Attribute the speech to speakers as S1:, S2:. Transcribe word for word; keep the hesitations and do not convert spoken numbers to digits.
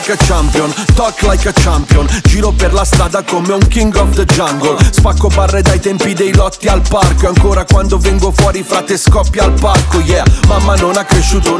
S1: like a champion, talk like a champion. Giro per la strada come un king of the jungle. Spacco barre dai tempi dei lotti al parco. E ancora quando vengo fuori frate scoppia al palco, yeah. Mamma non ha cresciuto